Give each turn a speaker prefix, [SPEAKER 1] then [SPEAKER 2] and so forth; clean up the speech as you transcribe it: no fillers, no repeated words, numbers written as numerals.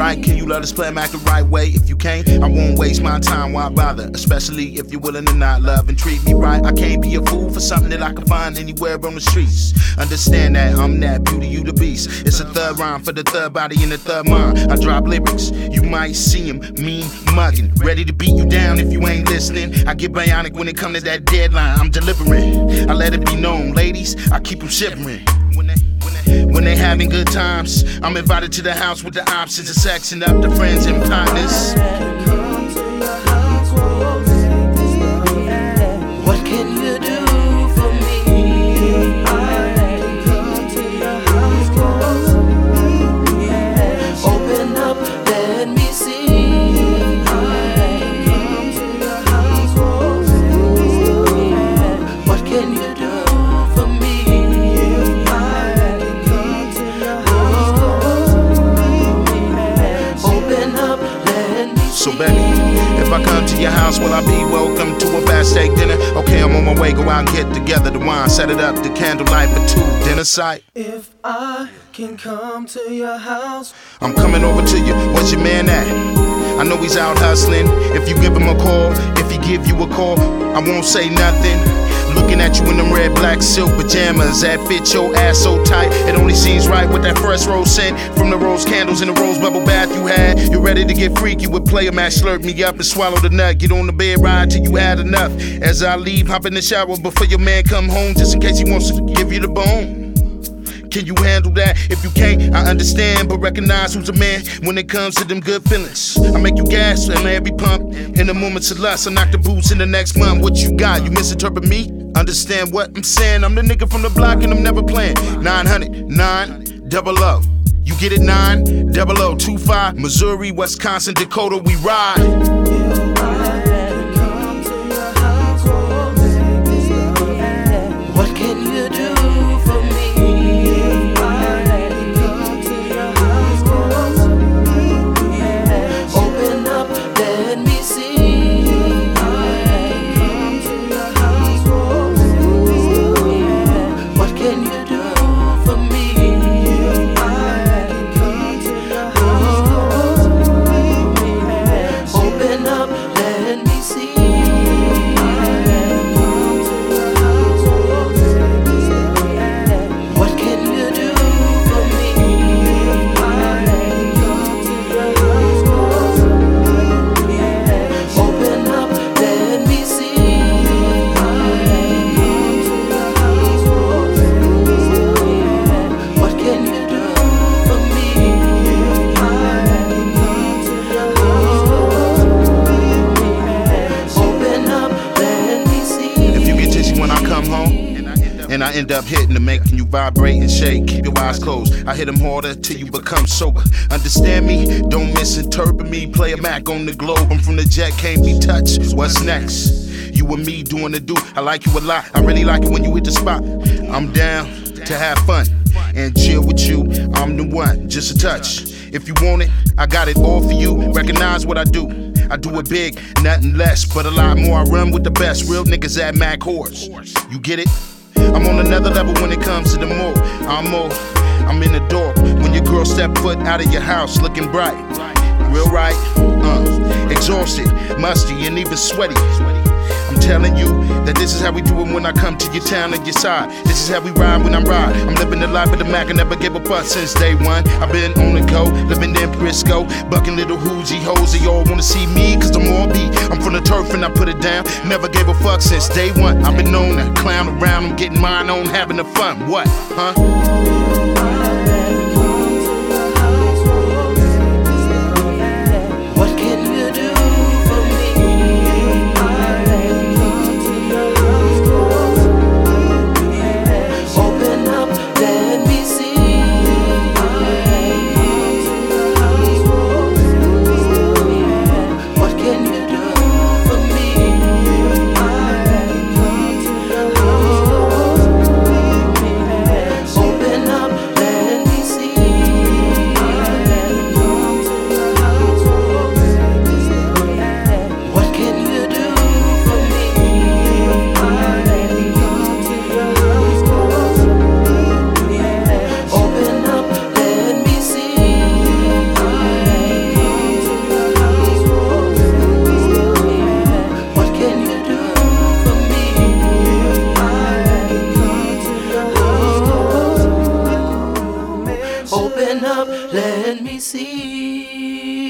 [SPEAKER 1] right? Can you let us play 'em act the right way? If you can't, I won't waste my time, why bother? Especially if you're willing to not love and treat me right. I can't be a fool for something that I can find anywhere on the streets. Understand that I'm that beauty, you the beast. It's a third rhyme for the third body and the third mind. I drop lyrics, you might see 'em mean mugging, ready to beat you down if you ain't listening. I get bionic when it come to that deadline. I'm delivering, I let it be known, ladies, I keep 'em shivering. When they having good times, I'm invited to the house with the options of sexing up the friends and partners.
[SPEAKER 2] What can you do for me? Open up, let me see. What can you do for me?
[SPEAKER 1] So baby, if I come to your house, will I be welcome to a fast steak dinner? Okay, I'm on my way, go out and get together the wine, set it up, the candlelight for two, dinner sight.
[SPEAKER 2] If I can come to your house,
[SPEAKER 1] I'm coming over to you, where's your man at? I know he's out hustling, if you give him a call, if he give you a call, I won't say nothing. Looking at you in them red, black silk pajamas that fit your ass so tight. It only seems right with that fresh rose scent from the rose candles in the rose bubble bath you had. You're ready to get freaky with player match, slurp me up and swallow the nut. Get on the bed, ride till you had enough. As I leave, hop in the shower before your man come home, just in case he wants to give you the bone. Can you handle that? If you can't, I understand, but recognize who's a man when it comes to them good feelings. I make you gas and every pump in the moments of lust. I knock the boots in the next month. What you got? You misinterpret me? Understand what I'm saying? I'm the nigga from the block and I'm never playing. 900, 900. You get it? 90025. Missouri, Wisconsin, Dakota, we ride.
[SPEAKER 2] what can you do for me? Open up, let me see. What can you do for me? Open up, let me see. What can you do for me? Open up, let me see. What can you do for me? Open up, let me see.
[SPEAKER 1] If you get tipsy when I come home, and I end up hitting to making you vibrate and shake, keep your eyes closed. I hit them harder till you become sober. Understand me? Don't misinterpret me. Play a Mac on the globe. I'm from the jet, can't be touched. What's next? You and me doing the do. I like you a lot. I really like it when you hit the spot. I'm down to have fun and chill with you. I'm the one, just a touch. If you want it, I got it all for you. Recognize what I do. I do it big, nothing less, but a lot more. I run with the best. Real niggas at Mac Horse. You get it? I'm on another level when it comes to the more. I'm in the door when your girl step foot out of your house looking bright. Real right, exhausted, musty, and even sweaty. I'm telling you that this is how we do it when I come to your town and your side. This is how we ride when I'm ride. I'm living the life of the Mac, I never gave a fuck since day one. I've been on the go, living in Frisco, bucking little hoochie hoes. They all wanna see me, cause I'm all beat. I'm from the turf and I put it down. Never gave a fuck since day one. I've been known to clown around, I'm getting mine on, having the fun. What, huh?
[SPEAKER 2] What can you do for me? Open up, let me see. What can you do for me? Open up, Open up, let me see.